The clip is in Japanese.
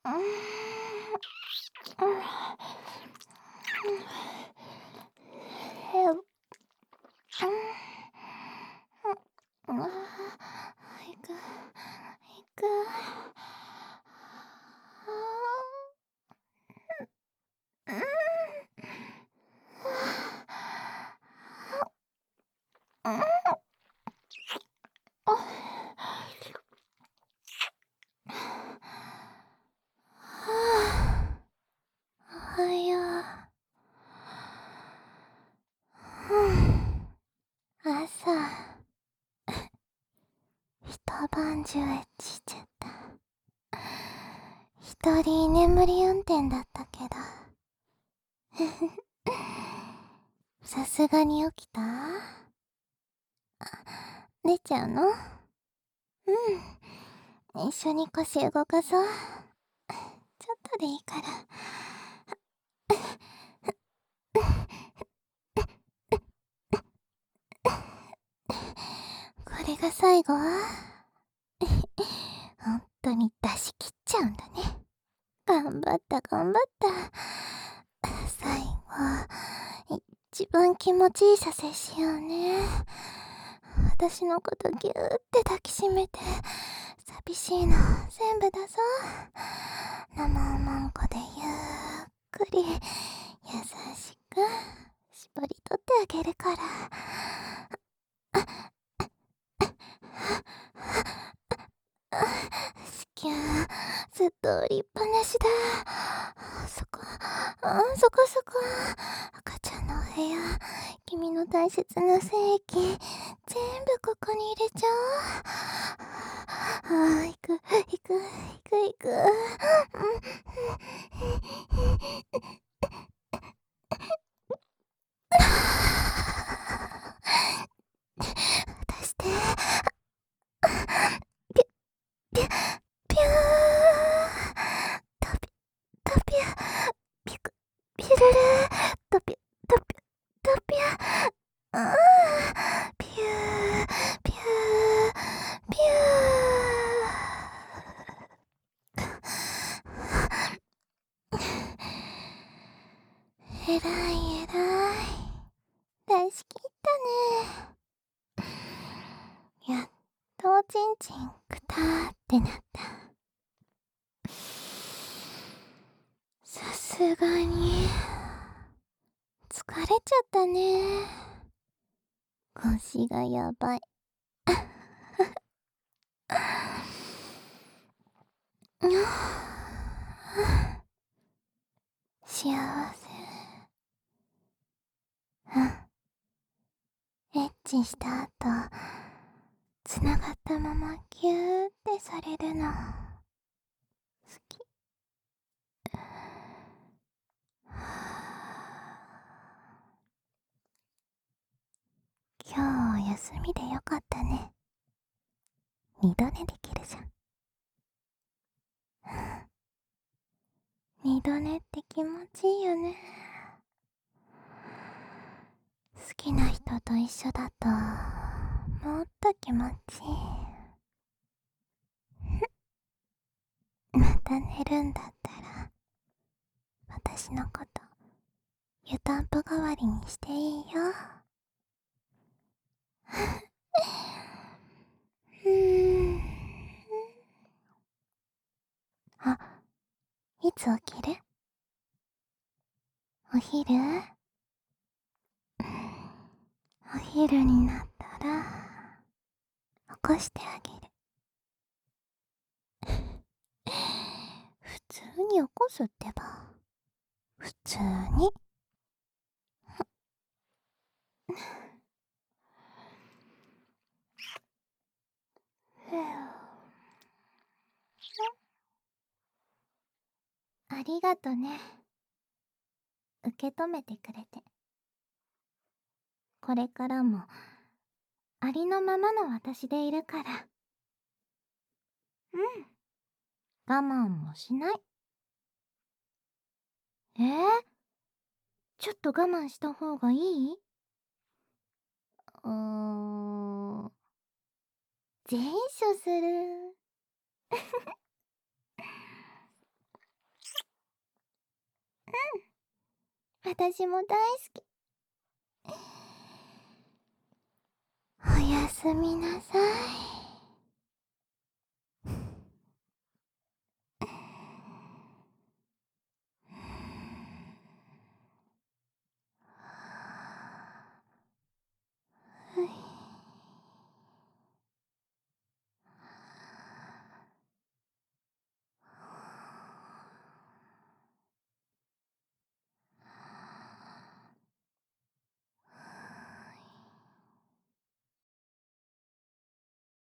おはよう。朝、一晩中エッチしちゃった。一人居眠り運転だったけど。さすがに起きた？出ちゃうの？一緒に腰動かそう。ちょっとでいいから。これが最後？本当に出し切っちゃうんだね。頑張った頑張った。最後、一番気持ちいい射精しようね。私のことぎゅーって抱きしめて、寂しいの全部だぞ。生おまんこでゆっくり優しく絞り取ってあげるから。子宮ずっと売りっぱなしだ。そこ赤ちゃんのお部屋、君の大切な精液全部ここに入れちゃおう。行く出して。ピューピュートピュピクピュルルトピュトピュトピュピューピューピュー。えらい出し切ったね。やっとおちんちんくたーってなった。さすがに疲れちゃったね。腰がやばい。幸せ。エッチした後、つながったままギューってされるの好き。今日休みでよかったね。二度寝できるじゃん。二度寝って気持ちいいよね。好きな人と一緒だともっと気持ちいい。また寝るんだったら私のこと湯たんぽ代わりにしていいよ。あ、いつ起きる？お昼？お昼になったら起こしてあげる。普通に起こすってば。普通に。ありがとね。受け止めてくれて。これからもありのままの私でいるから。我慢もしない。ちょっと我慢した方がいい？善処する。 私も大好き。おやすみなさい。